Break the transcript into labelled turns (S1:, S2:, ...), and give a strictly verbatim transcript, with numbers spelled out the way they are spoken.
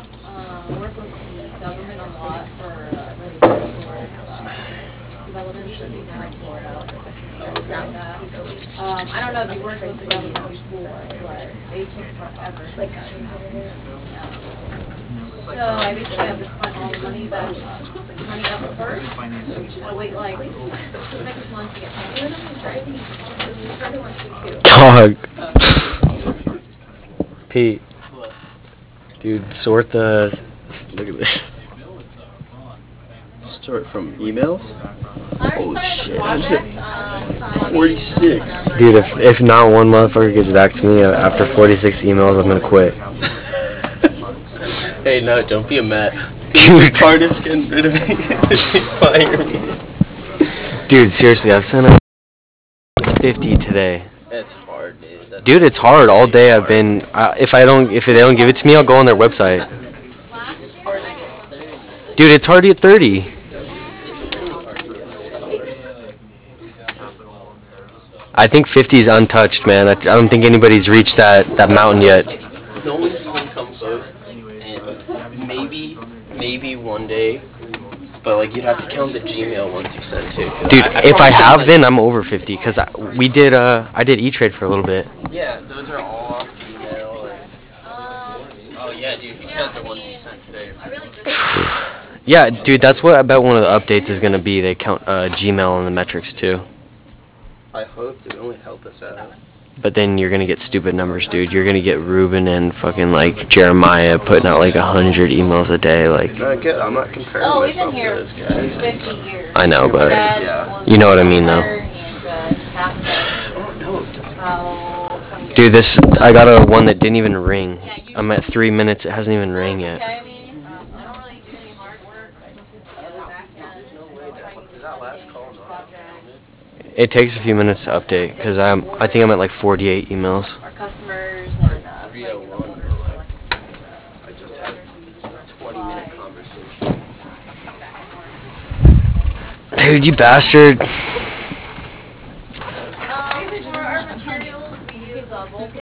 S1: Um, work with the government a lot for uh, residential development in like Florida, things like that. Um, I don't know if you worked with the government before, but they take forever. Like, so I basically have to spend all the money back, money up first. I wait like six months to get paid.
S2: Dog. Pete. Dude, sort the. Look at this.
S3: Start from emails?
S1: Holy
S3: shit, I just hit forty-six.
S2: Dude, if, if not one motherfucker gets back to me after forty-six emails, I'm gonna quit.
S3: Hey, no, don't be a Matt.
S2: Dude.
S3: Hardest getting rid of me. Fire me.
S2: Dude, seriously, I've sent out fifty today.
S3: It's hard, dude. That's
S2: Dude, it's hard. All day I've been. Uh, if I don't, if they don't give it to me, I'll go on their website. Dude, it's hard to get thirty. I think fifty is untouched, man. I, I don't think anybody's reached that, that mountain yet.
S3: No one's even come close, and maybe, maybe one day, but like you'd have to count the Gmail ones you sent too.
S2: Dude,
S3: I, I
S2: if I have,
S3: like,
S2: then I'm over fifty, because we did, uh, I did E-Trade for a little bit.
S3: Yeah, those are all off Gmail. And, oh yeah, dude, you count the ones you sent today.
S2: Yeah, dude, that's what I bet one of the updates is going to be. They count uh, Gmail and the metrics too.
S3: I hope to only help us out.
S2: But then you're going to get stupid numbers, dude. You're going to get Ruben and fucking, like, Jeremiah putting out, like, one hundred emails a day. Like,
S3: No, I get, I'm not comparing
S1: Oh, we've
S3: myself
S1: been
S3: to
S1: here
S3: those guys.
S1: fifty years.
S2: I know, but
S3: Yeah.
S2: you know what I mean, though.
S3: Oh, no.
S2: Dude, this, I got a one that didn't even ring. I'm at three minutes. It hasn't even rang yet.
S1: Okay, I mean, um, I don't really do any hard work. I just do the back end.
S3: Did that last call not?
S2: It takes a few minutes to update, because I'm, I think I'm at, like, forty-eight emails.
S1: Our customers and uh,
S3: three oh one. I just had a twenty minute conversation.
S2: Dude, you bastard.